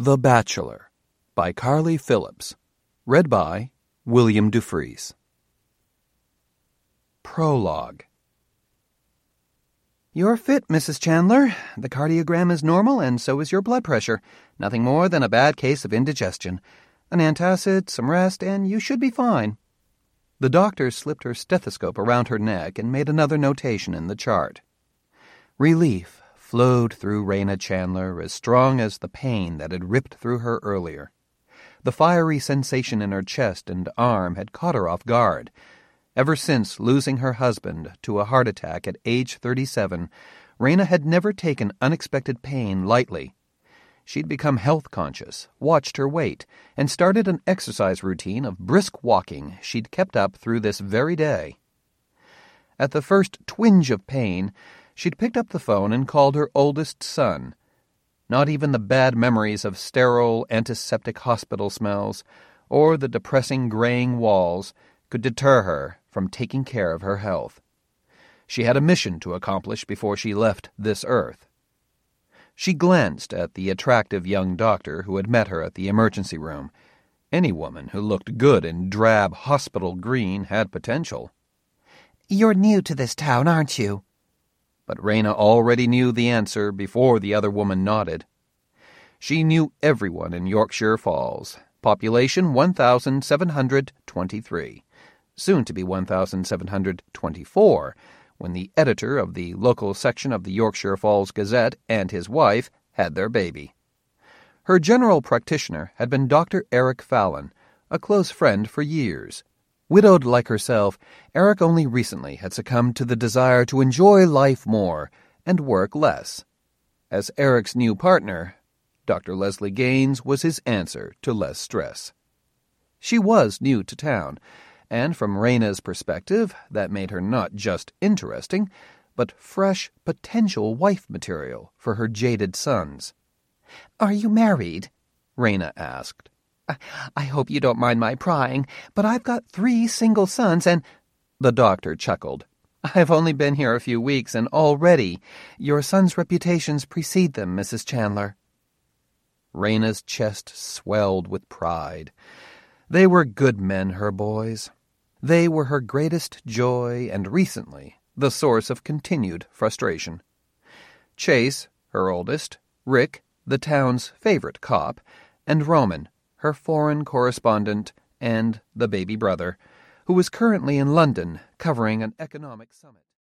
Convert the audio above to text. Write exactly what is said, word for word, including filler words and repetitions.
The Bachelor by Carly Phillips. Read by William Dufries. Prologue. You're fit, Missus Chandler. The cardiogram is normal, and so is your blood pressure. Nothing more than a bad case of indigestion. An antacid, some rest, and you should be fine. The doctor slipped her stethoscope around her neck and made another notation in the chart. Relief flowed through Raina Chandler as strong as the pain that had ripped through her earlier. The fiery sensation in her chest and arm had caught her off guard. Ever since losing her husband to a heart attack at age thirty-seven, Raina had never taken unexpected pain lightly. She'd become health-conscious, watched her weight, and started an exercise routine of brisk walking she'd kept up through this very day. At the first twinge of pain, she'd picked up the phone and called her oldest son. Not even the bad memories of sterile, antiseptic hospital smells or the depressing graying walls could deter her from taking care of her health. She had a mission to accomplish before she left this earth. She glanced at the attractive young doctor who had met her at the emergency room. Any woman who looked good in drab hospital green had potential. "You're new to this town, aren't you?" But Raina already knew the answer before the other woman nodded. She knew everyone in Yorkshire Falls. Population one thousand seven hundred twenty-three. Soon to be one thousand seven hundred twenty-four, when the editor of the local section of the Yorkshire Falls Gazette and his wife had their baby. Her general practitioner had been Doctor Eric Fallon, a close friend for years. Widowed like herself, Eric only recently had succumbed to the desire to enjoy life more and work less. As Eric's new partner, Doctor Leslie Gaines was his answer to less stress. She was new to town, and from Raina's perspective, that made her not just interesting, but fresh, potential wife material for her jaded sons. "Are you married?" Raina asked. I, I hope you don't mind my prying, but I've got three single sons and—" The doctor chuckled. "I've only been here a few weeks, and already your sons' reputations precede them, Missus Chandler." Raina's chest swelled with pride. They were good men, her boys. They were her greatest joy and recently the source of continued frustration. Chase, her oldest, Rick, the town's favorite cop, and Roman, her foreign correspondent, and the baby brother, who was currently in London covering an economic summit.